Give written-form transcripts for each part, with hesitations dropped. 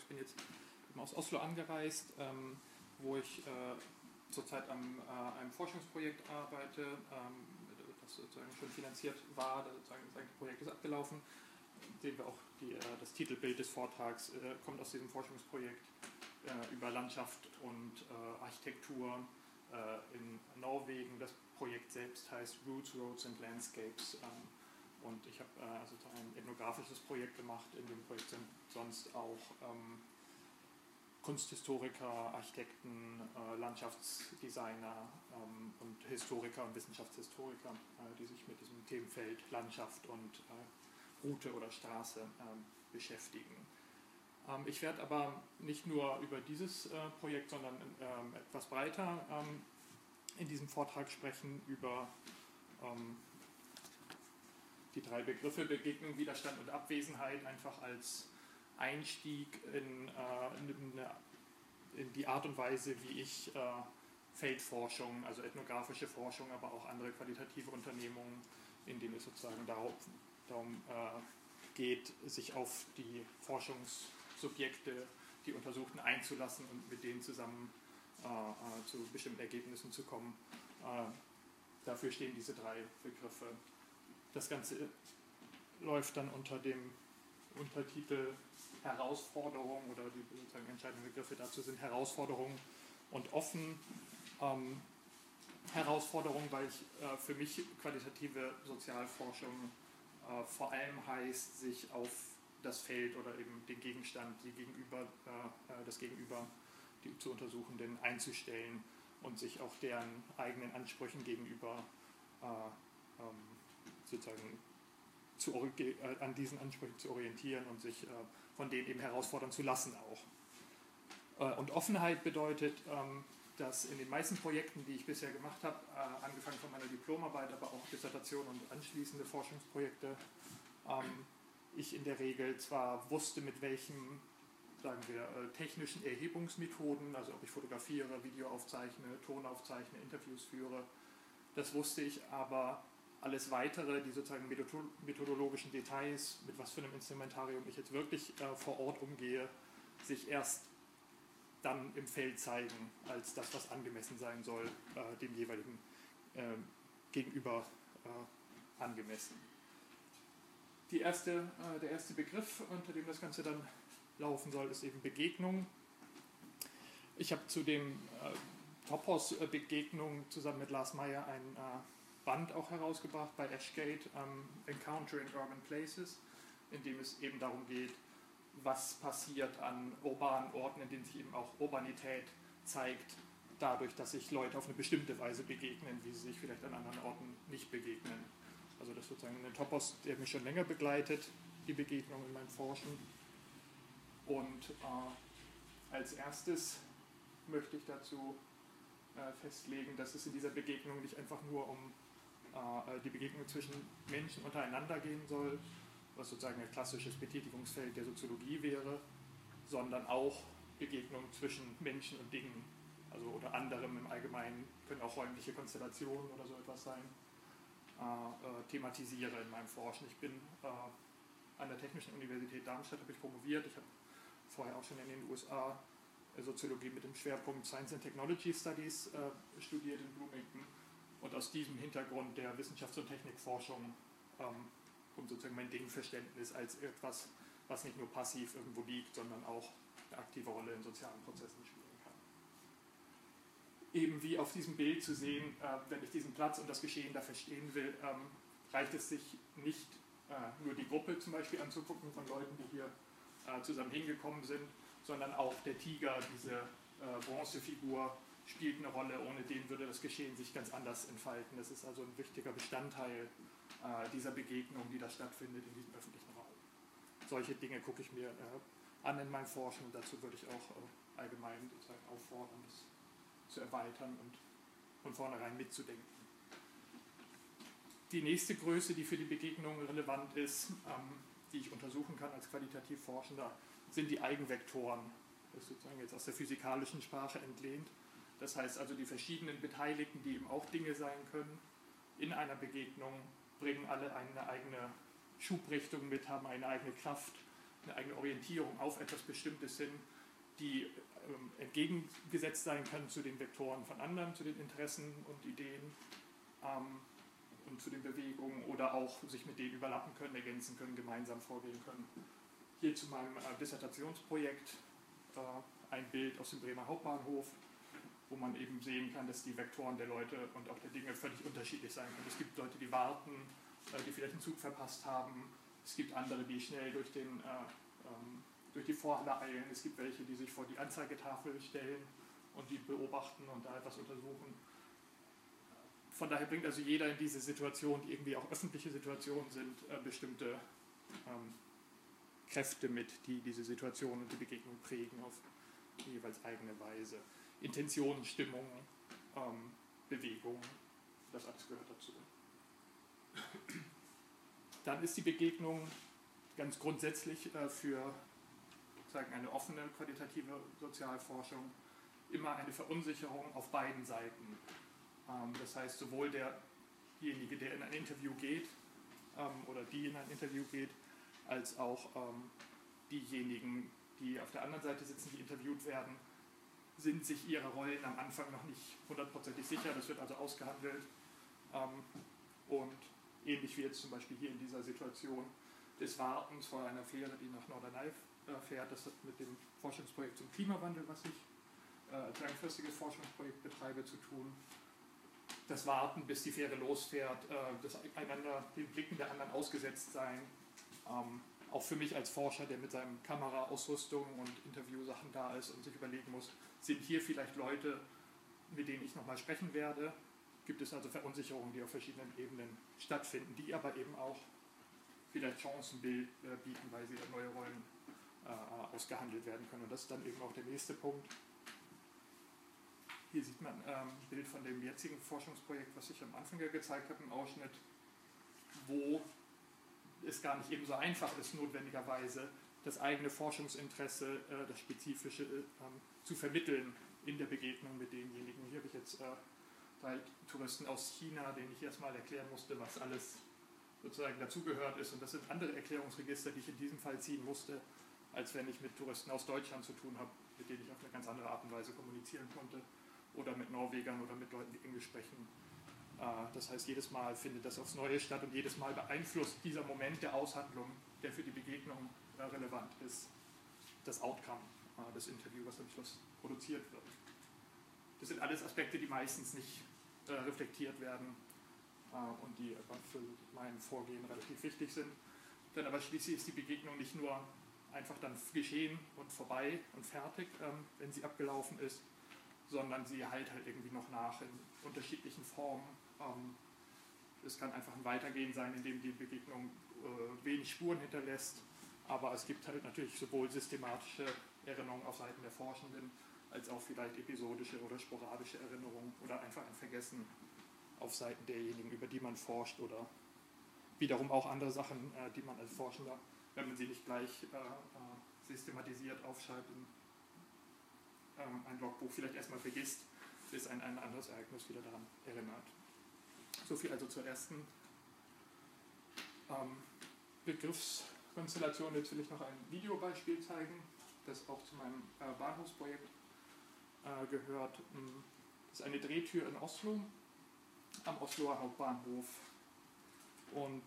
bin jetzt aus Oslo angereist, wo ich zurzeit an einem Forschungsprojekt arbeite, das sozusagen schon finanziert war, das Projekt ist abgelaufen. Sehen wir auch das Titelbild des Vortrags, kommt aus diesem Forschungsprojekt über Landschaft und Architektur in Norwegen. Das Projekt selbst heißt Roots, Roads and Landscapes. Und ich habe also ein ethnografisches Projekt gemacht. In dem Projekt sind sonst auch Kunsthistoriker, Architekten, Landschaftsdesigner und Historiker und Wissenschaftshistoriker, die sich mit diesem Themenfeld Landschaft und Route oder Straße beschäftigen. Ich werde aber nicht nur über dieses Projekt, sondern etwas breiter in diesem Vortrag sprechen über die drei Begriffe Begegnung, Widerstand und Abwesenheit, einfach als Einstieg in die Art und Weise, wie ich Feldforschung, also ethnografische Forschung, aber auch andere qualitative Unternehmungen, in denen es sozusagen darum geht, sich auf die Forschungssubjekte, die Untersuchten, einzulassen und mit denen zusammen zu bestimmten Ergebnissen zu kommen. Dafür stehen diese drei Begriffe. Das Ganze läuft dann unter dem Untertitel Herausforderung, oder die sozusagen entscheidenden Begriffe dazu sind Herausforderung und offen. Herausforderung, weil für mich qualitative Sozialforschung vor allem heißt, sich auf das Feld oder eben den Gegenstand, das Gegenüber, die zu Untersuchenden einzustellen und sich auch deren eigenen Ansprüchen gegenüber sozusagen an diesen Ansprüchen zu orientieren und sich von denen eben herausfordern zu lassen auch. Und Offenheit bedeutet, dass in den meisten Projekten, die ich bisher gemacht habe, angefangen von meiner Diplomarbeit, aber auch Dissertation und anschließende Forschungsprojekte, ich in der Regel zwar wusste, mit welchen, sagen wir, technischen Erhebungsmethoden, also ob ich fotografiere, Video aufzeichne, Ton aufzeichne, Interviews führe, das wusste ich, aber alles Weitere, die sozusagen methodologischen Details, mit was für einem Instrumentarium ich jetzt wirklich vor Ort umgehe, sich erst dann im Feld zeigen, als das, was angemessen sein soll, dem jeweiligen Gegenüber angemessen. Der erste Begriff, unter dem das Ganze dann laufen soll, ist eben Begegnung. Ich habe zu dem Topos Begegnung zusammen mit Lars Meyer ein Band auch herausgebracht bei Ashgate, Encountering Urban Places, in dem es eben darum geht, was passiert an urbanen Orten, in denen sich eben auch Urbanität zeigt, dadurch, dass sich Leute auf eine bestimmte Weise begegnen, wie sie sich vielleicht an anderen Orten nicht begegnen. Also das ist sozusagen ein Topos, der mich schon länger begleitet, die Begegnung in meinem Forschen. Und als erstes möchte ich dazu festlegen, dass es in dieser Begegnung nicht einfach nur um die Begegnung zwischen Menschen untereinander gehen soll, was sozusagen ein klassisches Betätigungsfeld der Soziologie wäre, sondern auch Begegnungen zwischen Menschen und Dingen, also oder anderem im Allgemeinen, können auch räumliche Konstellationen oder so etwas sein, thematisiere in meinem Forschen. Ich bin an der Technischen Universität Darmstadt, habe ich promoviert. Ich habe vorher auch schon in den USA Soziologie mit dem Schwerpunkt Science and Technology Studies studiert in Bloomington. Und aus diesem Hintergrund der Wissenschafts- und Technikforschung kommt sozusagen mein Dingverständnis als etwas, was nicht nur passiv irgendwo liegt, sondern auch eine aktive Rolle in sozialen Prozessen spielen kann. Eben wie auf diesem Bild zu sehen, wenn ich diesen Platz und das Geschehen da verstehen will, reicht es sich nicht nur die Gruppe zum Beispiel anzugucken von Leuten, die hier zusammen hingekommen sind, sondern auch der Tiger, diese Bronzefigur, spielt eine Rolle, ohne den würde das Geschehen sich ganz anders entfalten. Das ist also ein wichtiger Bestandteil dieser Begegnung, die da stattfindet in diesem öffentlichen Raum. Solche Dinge gucke ich mir an in meinem Forschen und dazu würde ich auch allgemein sozusagen auffordern, das zu erweitern und von vornherein mitzudenken. Die nächste Größe, die für die Begegnung relevant ist, die ich untersuchen kann als qualitativ Forschender, sind die Eigenvektoren. Das ist sozusagen jetzt aus der physikalischen Sprache entlehnt. Das heißt also, die verschiedenen Beteiligten, die eben auch Dinge sein können, in einer Begegnung bringen alle eine eigene Schubrichtung mit, haben eine eigene Kraft, eine eigene Orientierung auf etwas Bestimmtes hin, die entgegengesetzt sein kann zu den Vektoren von anderen, zu den Interessen und Ideen und zu den Bewegungen oder auch sich mit denen überlappen können, ergänzen können, gemeinsam vorgehen können. Hier zu meinem Dissertationsprojekt ein Bild aus dem Bremer Hauptbahnhof, wo man eben sehen kann, dass die Vektoren der Leute und auch der Dinge völlig unterschiedlich sein können. Es gibt Leute, die warten, die vielleicht einen Zug verpasst haben. Es gibt andere, die schnell durch die Vorhalle eilen. Es gibt welche, die sich vor die Anzeigetafel stellen und die beobachten und da etwas untersuchen. Von daher bringt also jeder in diese Situation, die irgendwie auch öffentliche Situationen sind, bestimmte Kräfte mit, die diese Situation und die Begegnung prägen auf die jeweils eigene Weise. Intentionen, Stimmungen, Bewegungen, das alles gehört dazu. Dann ist die Begegnung ganz grundsätzlich für eine offene qualitative Sozialforschung immer eine Verunsicherung auf beiden Seiten. Das heißt, sowohl derjenige, der in ein Interview geht oder die in ein Interview geht, als auch diejenigen, die auf der anderen Seite sitzen, die interviewt werden, sind sich ihrer Rollen am Anfang noch nicht hundertprozentig sicher. Das wird also ausgehandelt. Und ähnlich wie jetzt zum Beispiel hier in dieser Situation des Wartens vor einer Fähre, die nach Norderney fährt. Das hat mit dem Forschungsprojekt zum Klimawandel, was ich als langfristiges Forschungsprojekt betreibe, zu tun. Das Warten, bis die Fähre losfährt, das einander den Blicken der anderen ausgesetzt sein. Auch für mich als Forscher, der mit seinem Kameraausrüstung und Interviewsachen da ist und sich überlegen muss, sind hier vielleicht Leute, mit denen ich nochmal sprechen werde? Gibt es also Verunsicherungen, die auf verschiedenen Ebenen stattfinden, die aber eben auch vielleicht Chancen bieten, weil sie neue Rollen ausgehandelt werden können. Und das ist dann eben auch der nächste Punkt. Hier sieht man ein Bild von dem jetzigen Forschungsprojekt, was ich am Anfang ja gezeigt habe, im Ausschnitt, wo es gar nicht eben so einfach ist, notwendigerweise das eigene Forschungsinteresse, das Spezifische zu vermitteln in der Begegnung mit denjenigen. Hier habe ich jetzt 3 Touristen aus China, denen ich erstmal erklären musste, was alles sozusagen dazugehört ist. Und das sind andere Erklärungsregister, die ich in diesem Fall ziehen musste, als wenn ich mit Touristen aus Deutschland zu tun habe, mit denen ich auf eine ganz andere Art und Weise kommunizieren konnte. Oder mit Norwegern oder mit Leuten, die Englisch sprechen. Das heißt, jedes Mal findet das aufs Neue statt und jedes Mal beeinflusst dieser Moment der Aushandlung, der für die Begegnung relevant ist, das Outcome, das Interview, was am Schluss produziert wird. Das sind alles Aspekte, die meistens nicht reflektiert werden und die für mein Vorgehen relativ wichtig sind. Dann aber schließlich ist die Begegnung nicht nur einfach dann geschehen und vorbei und fertig, wenn sie abgelaufen ist, sondern sie halt irgendwie noch nach in unterschiedlichen Formen. Es kann einfach ein Weitergehen sein, in dem die Begegnung wenig Spuren hinterlässt, aber es gibt halt natürlich sowohl systematische Erinnerungen auf Seiten der Forschenden, als auch vielleicht episodische oder sporadische Erinnerungen oder einfach ein Vergessen auf Seiten derjenigen, über die man forscht, oder wiederum auch andere Sachen, die man als Forschender, wenn man sie nicht gleich systematisiert aufschreibt, ein Logbuch vielleicht erstmal vergisst, bis ein anderes Ereignis wieder daran erinnert. Soviel also zur ersten Begriffskonstellation. Jetzt will ich noch ein Videobeispiel zeigen, das auch zu meinem Bahnhofsprojekt gehört. Das ist eine Drehtür in Oslo, am Osloer Hauptbahnhof. Und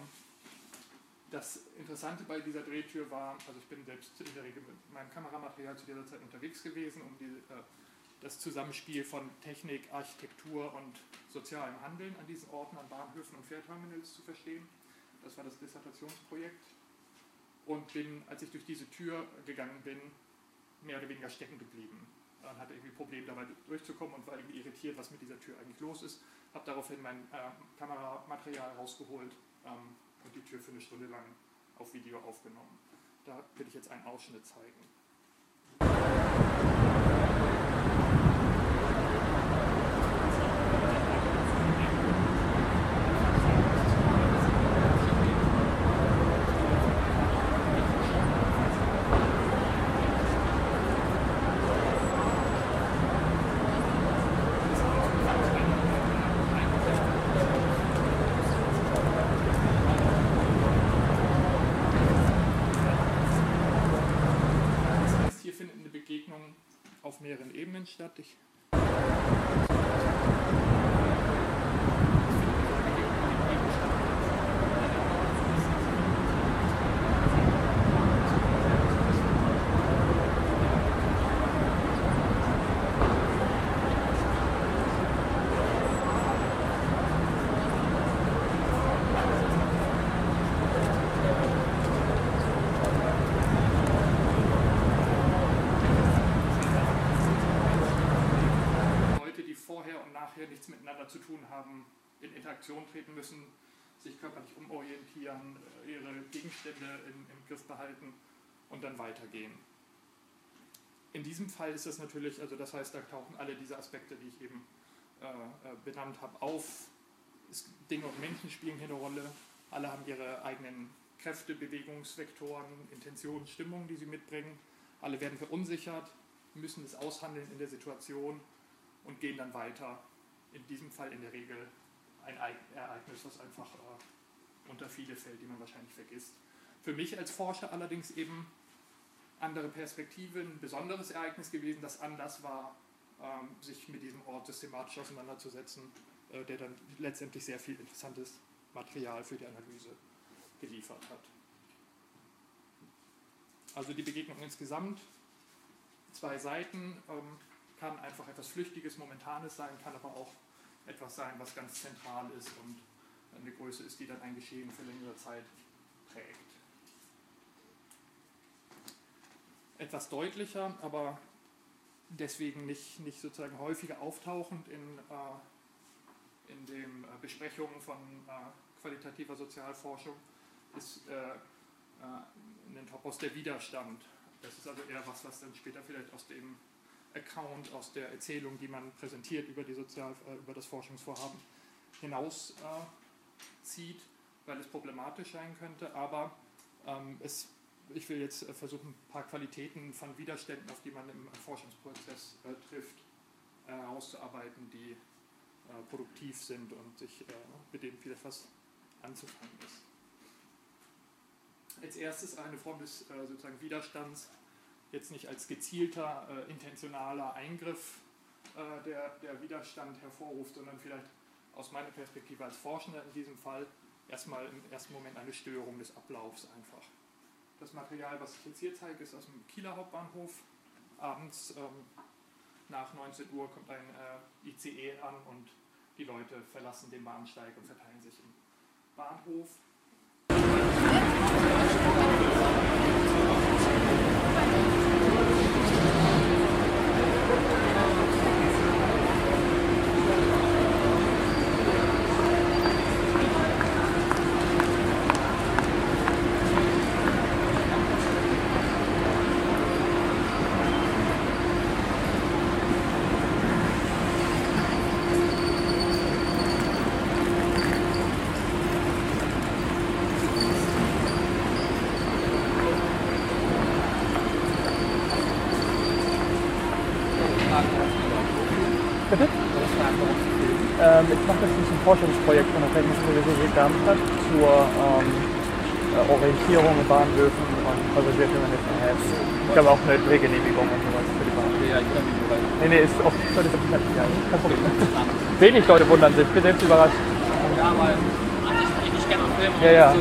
das Interessante bei dieser Drehtür war, also ich bin selbst in der Regel mit meinem Kameramaterial zu dieser Zeit unterwegs gewesen, um das Zusammenspiel von Technik, Architektur und sozialem Handeln an diesen Orten, an Bahnhöfen und Fährterminals zu verstehen. Das war das Dissertationsprojekt. Und bin, als ich durch diese Tür gegangen bin, mehr oder weniger stecken geblieben. Und hatte irgendwie Probleme dabei durchzukommen und war irgendwie irritiert, was mit dieser Tür eigentlich los ist. Habe daraufhin mein Kameramaterial rausgeholt und die Tür für eine Stunde lang auf Video aufgenommen. Da will ich jetzt einen Ausschnitt zeigen. Begegnung auf mehreren Ebenen statt. Nichts miteinander zu tun haben, in Interaktion treten müssen, sich körperlich umorientieren, ihre Gegenstände im Griff behalten und dann weitergehen. In diesem Fall ist das natürlich, also das heißt, da tauchen alle diese Aspekte, die ich eben benannt habe, auf. Dinge und Menschen spielen hier eine Rolle, alle haben ihre eigenen Kräfte, Bewegungsvektoren, Intentionen, Stimmungen, die sie mitbringen. Alle werden verunsichert, müssen es aushandeln in der Situation und gehen dann weiter. In diesem Fall in der Regel ein Ereignis, was einfach unter viele fällt, die man wahrscheinlich vergisst. Für mich als Forscher allerdings eben andere Perspektive, ein besonderes Ereignis gewesen, das Anlass war, sich mit diesem Ort systematisch auseinanderzusetzen, der dann letztendlich sehr viel interessantes Material für die Analyse geliefert hat. Also die Begegnung insgesamt, 2 Seiten, kann einfach etwas Flüchtiges, Momentanes sein, kann aber auch etwas sein, was ganz zentral ist und eine Größe ist, die dann ein Geschehen für längere Zeit prägt. Etwas deutlicher, aber deswegen nicht sozusagen häufiger auftauchend in den Besprechungen von qualitativer Sozialforschung ist ein Topos der Widerstand. Das ist also eher was dann später vielleicht aus dem Account, aus der Erzählung, die man präsentiert über das Forschungsvorhaben hinaus zieht, weil es problematisch sein könnte, aber ich will jetzt versuchen, ein paar Qualitäten von Widerständen, auf die man im Forschungsprozess trifft, herauszuarbeiten, die produktiv sind und mit denen vielleicht was anzufangen ist. Als erstes eine Form des sozusagen Widerstands, jetzt nicht als gezielter, intentionaler Eingriff, der Widerstand hervorruft, sondern vielleicht aus meiner Perspektive als Forschender in diesem Fall erstmal im ersten Moment eine Störung des Ablaufs einfach. Das Material, was ich jetzt hier zeige, ist aus dem Kieler Hauptbahnhof. Abends nach 19 Uhr kommt ein ICE an und die Leute verlassen den Bahnsteig und verteilen sich im Bahnhof. Bitte? Ich mache das ein Forschungsprojekt von der Technischen Universität Darmstadt zur Orientierung in Bahnhöfen und Passagierterminals. Ich habe auch eine Drehgenehmigung und sowas für die Bahn. Ja, ich kann mich überraschen. Nee, ist offiziell kein Problem. Wenig Leute wundern sich, ich bin selbst überrascht. Ja, weil ich kenne auch Filme. Ja.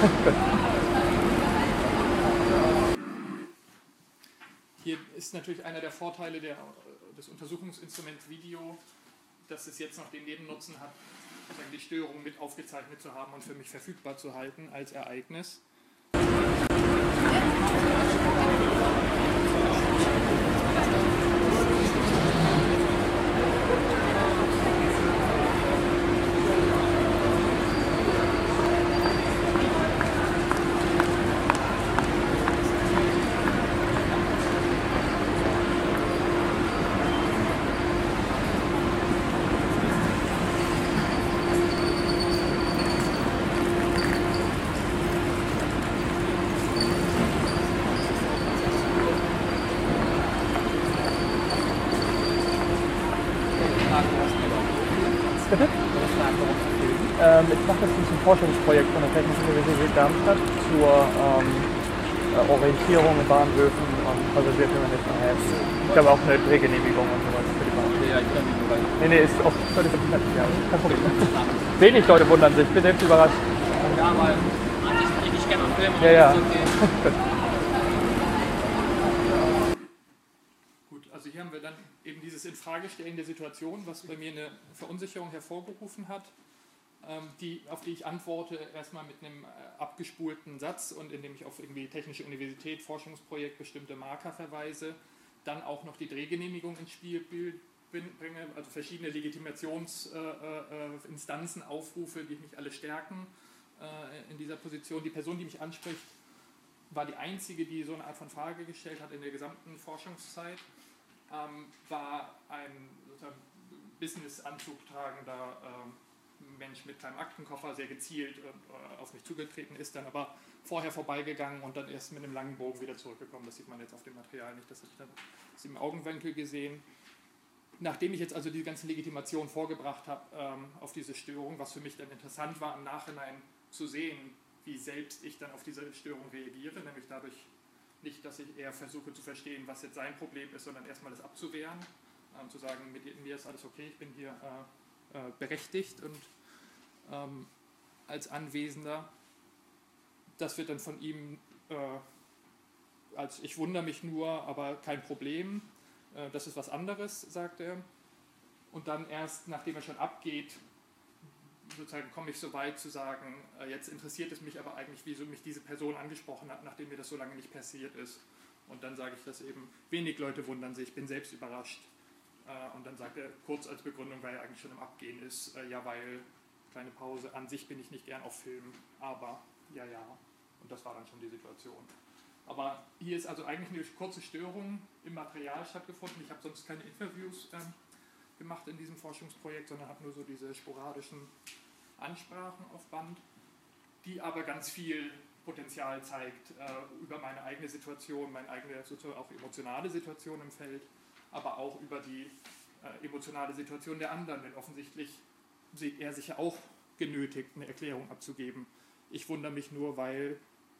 Hier ist natürlich einer der Vorteile des Untersuchungsinstruments Video, dass es jetzt noch den Nebennutzen hat, die Störung mit aufgezeichnet zu haben und für mich verfügbar zu halten als Ereignis. Bitte? Ich mache das ein Forschungsprojekt von der Technischen Universität Darmstadt zur Orientierung in Bahnhöfen und Also sehr viel man jetzt nachher. Ich glaube auch eine Drehgenehmigung und sowas für die Bahn. Ja, ich kenne die Bereich. Nee, ist auch völlig nett. Ja, kein Problem. Wenig Leute wundern sich, ich bin selbst überrascht. Ja, weil an sich mache ich nicht gerne Film. Ja. Gut, also hier haben wir dann eben dieses Infragestellen der Situation, was bei mir eine Verunsicherung hervorgerufen hat, auf die ich antworte erstmal mit einem abgespulten Satz und indem ich auf irgendwie Technische Universität, Forschungsprojekt, bestimmte Marker verweise, dann auch noch die Drehgenehmigung ins Spiel bringe, also verschiedene Legitimationsinstanzen aufrufe, die mich alle stärken in dieser Position. Die Person, die mich anspricht, war die einzige, die so eine Art von Frage gestellt hat in der gesamten Forschungszeit, war ein Business-Anzug tragender Mensch mit kleinem Aktenkoffer, sehr gezielt auf mich zugetreten ist, dann aber vorher vorbeigegangen und dann erst mit einem langen Bogen wieder zurückgekommen. Das sieht man jetzt auf dem Material nicht, das habe ich dann aus dem Augenwinkel gesehen. Nachdem ich jetzt also die ganze Legitimation vorgebracht habe auf diese Störung, was für mich dann interessant war, im Nachhinein zu sehen, wie selbst ich dann auf diese Störung reagiere, nämlich dadurch nicht, dass ich eher versuche zu verstehen, was jetzt sein Problem ist, sondern erstmal das abzuwehren, zu sagen, mit mir ist alles okay, ich bin hier berechtigt und als Anwesender. Das wird dann von ihm als ich wundere mich nur, aber kein Problem, das ist was anderes, sagt er. Und dann erst, nachdem er schon abgeht, sozusagen komme ich so weit zu sagen, jetzt interessiert es mich aber eigentlich, wieso mich diese Person angesprochen hat, nachdem mir das so lange nicht passiert ist. Und dann sage ich das eben, wenig Leute wundern sich, ich bin selbst überrascht. Und dann sagt er kurz als Begründung, weil er eigentlich schon im Abgehen ist, ja, weil, kleine Pause, an sich bin ich nicht gern auf Film, aber ja. Und das war dann schon die Situation. Aber hier ist also eigentlich eine kurze Störung im Material stattgefunden. Ich habe sonst keine Interviews gemacht in diesem Forschungsprojekt, sondern habe nur so diese sporadischen Ansprachen auf Band, die aber ganz viel Potenzial zeigt über meine eigene Situation, meine eigene sozusagen auch emotionale Situation im Feld, aber auch über die emotionale Situation der anderen, denn offensichtlich sieht er sich ja auch genötigt, eine Erklärung abzugeben. Ich wundere mich nur, weil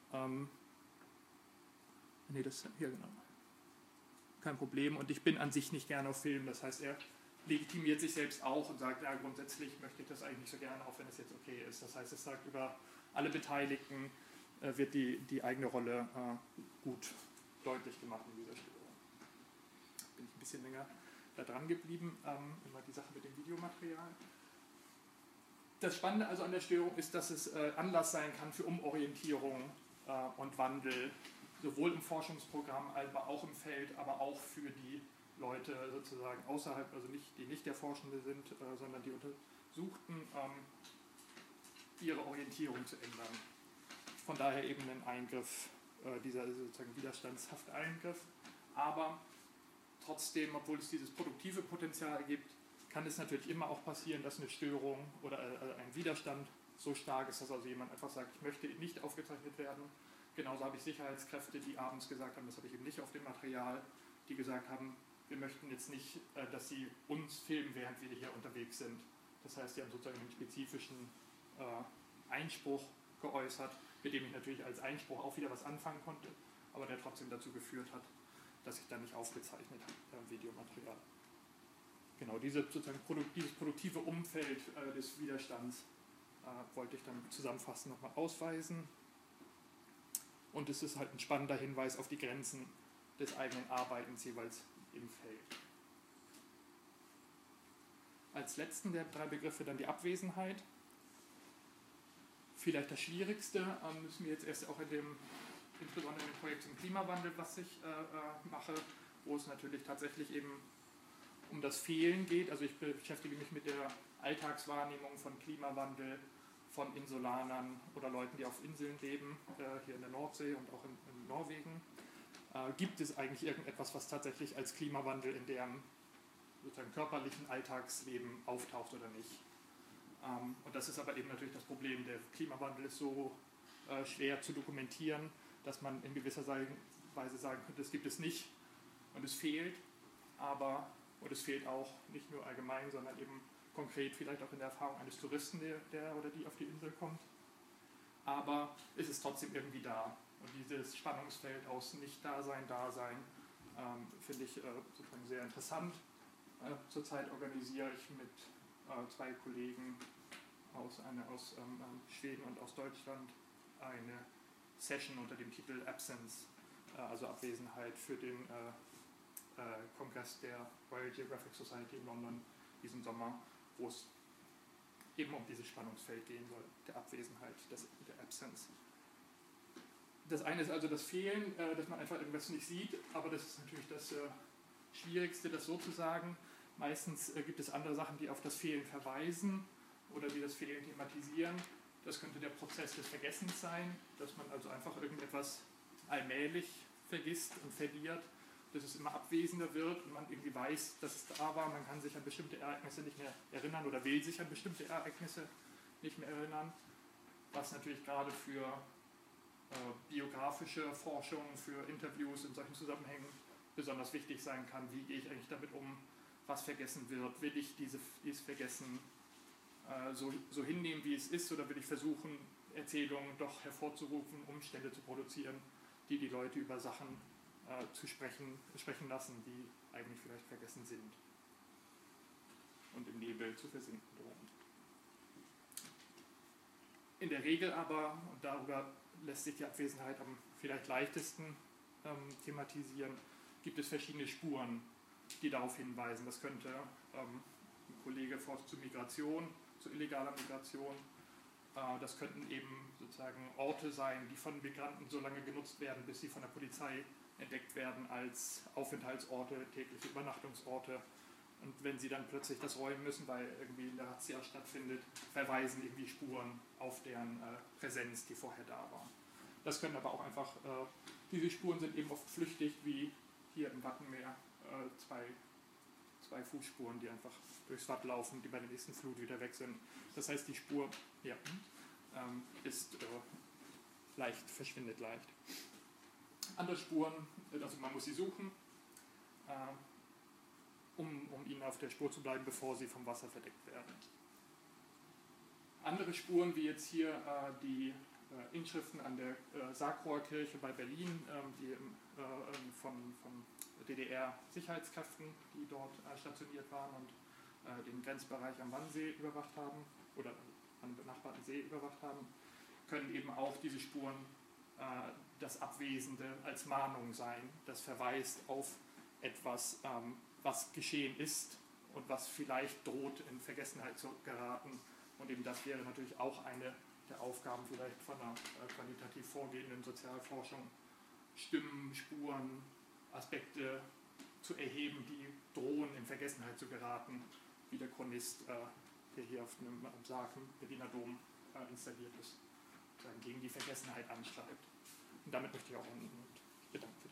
kein Problem, und ich bin an sich nicht gerne auf Film, das heißt, er legitimiert sich selbst auch und sagt, ja, grundsätzlich möchte ich das eigentlich nicht so gerne, auch wenn es jetzt okay ist. Das heißt, es sagt, über alle Beteiligten wird die eigene Rolle gut deutlich gemacht in dieser Störung. Bin ich ein bisschen länger da dran geblieben, immer die Sache mit dem Videomaterial. Das Spannende also an der Störung ist, dass es Anlass sein kann für Umorientierung und Wandel, sowohl im Forschungsprogramm, aber auch im Feld, aber auch für die Leute sozusagen außerhalb, also die nicht der Forschende sind, sondern die Untersuchten, ihre Orientierung zu ändern. Von daher eben ein Eingriff, dieser sozusagen widerstandshafte Eingriff. Aber trotzdem, obwohl es dieses produktive Potenzial gibt, kann es natürlich immer auch passieren, dass eine Störung oder ein Widerstand so stark ist, dass also jemand einfach sagt, ich möchte nicht aufgezeichnet werden. Genauso habe ich Sicherheitskräfte, die abends gesagt haben, das habe ich eben nicht auf dem Material, die gesagt haben, wir möchten jetzt nicht, dass sie uns filmen, während wir hier unterwegs sind. Das heißt, sie haben sozusagen einen spezifischen Einspruch geäußert, mit dem ich natürlich als Einspruch auch wieder was anfangen konnte, aber der trotzdem dazu geführt hat, dass ich dann nicht aufgezeichnet habe im Videomaterial. Genau, dieses produktive Umfeld des Widerstands wollte ich dann zusammenfassend nochmal ausweisen. Und es ist halt ein spannender Hinweis auf die Grenzen des eigenen Arbeitens jeweils im Feld. Als letzten der drei Begriffe dann die Abwesenheit. Vielleicht das Schwierigste, müssen wir jetzt erst auch insbesondere in dem Projekt zum Klimawandel, was ich mache, wo es natürlich tatsächlich eben um das Fehlen geht. Also ich beschäftige mich mit der Alltagswahrnehmung von Klimawandel, von Insulanern oder Leuten, die auf Inseln leben, hier in der Nordsee und auch in Norwegen. Gibt es eigentlich irgendetwas, was tatsächlich als Klimawandel in deren sozusagen körperlichen Alltagsleben auftaucht oder nicht? Und das ist aber eben natürlich das Problem. Der Klimawandel ist so schwer zu dokumentieren, dass man in gewisser Weise sagen könnte, es gibt es nicht und es fehlt, und es fehlt auch nicht nur allgemein, sondern eben konkret vielleicht auch in der Erfahrung eines Touristen, der oder die auf die Insel kommt. Aber es ist trotzdem irgendwie da. Und dieses Spannungsfeld aus Nicht-Dasein, Dasein finde ich sozusagen sehr interessant. Zurzeit organisiere ich mit zwei Kollegen aus Schweden und aus Deutschland eine Session unter dem Titel Absence, also Abwesenheit, für den Kongress der Royal Geographic Society in London diesen Sommer, wo es eben um dieses Spannungsfeld gehen soll, der Abwesenheit, der Absence. Das eine ist also das Fehlen, dass man einfach irgendwas nicht sieht, aber das ist natürlich das Schwierigste, das so zu sagen. Meistens gibt es andere Sachen, die auf das Fehlen verweisen oder die das Fehlen thematisieren. Das könnte der Prozess des Vergessens sein, dass man also einfach irgendetwas allmählich vergisst und verliert, dass es immer abwesender wird und man irgendwie weiß, dass es da war. Man kann sich an bestimmte Ereignisse nicht mehr erinnern oder will sich an bestimmte Ereignisse nicht mehr erinnern, was natürlich gerade für biografische Forschung, für Interviews in solchen Zusammenhängen besonders wichtig sein kann. Wie gehe ich eigentlich damit um, was vergessen wird? Will ich dieses Vergessen so hinnehmen, wie es ist, oder will ich versuchen, Erzählungen doch hervorzurufen, Umstände zu produzieren, die die Leute über Sachen zu sprechen lassen, die eigentlich vielleicht vergessen sind und im Nebel zu versinken drohen. In der Regel aber, und darüber lässt sich die Abwesenheit am vielleicht leichtesten thematisieren, gibt es verschiedene Spuren, die darauf hinweisen. Das könnte ein Kollege forscht zu Migration, zu illegaler Migration. Das könnten eben sozusagen Orte sein, die von Migranten so lange genutzt werden, bis sie von der Polizei entdeckt werden als Aufenthaltsorte, tägliche Übernachtungsorte. Und wenn sie dann plötzlich das räumen müssen, weil irgendwie eine Razzia stattfindet, verweisen irgendwie Spuren auf deren Präsenz, die vorher da war. Das können aber auch einfach, diese Spuren sind eben oft flüchtig, wie hier im Wattenmeer, zwei Fußspuren, die einfach durchs Watt laufen, die bei der nächsten Flut wieder weg sind. Das heißt, die Spur ist verschwindet leicht. Andere Spuren, also man muss sie suchen, um ihnen auf der Spur zu bleiben, bevor sie vom Wasser verdeckt werden. Andere Spuren, wie jetzt hier die Inschriften an der Sarkrohrkirche bei Berlin, die von DDR-Sicherheitskräften, die dort stationiert waren und den Grenzbereich am Wannsee überwacht haben oder an einem benachbarten See überwacht haben, können eben auch diese Spuren das Abwesende als Mahnung sein. Das verweist auf etwas, was geschehen ist und was vielleicht droht, in Vergessenheit zu geraten. Und eben das wäre natürlich auch eine der Aufgaben vielleicht von einer qualitativ vorgehenden Sozialforschung, Stimmen, Spuren, Aspekte zu erheben, die drohen, in Vergessenheit zu geraten, wie der Chronist, der hier auf einem Sarg im Berliner Dom installiert ist, gegen die Vergessenheit anschreibt. Und damit möchte ich auch enden und bedanke mich.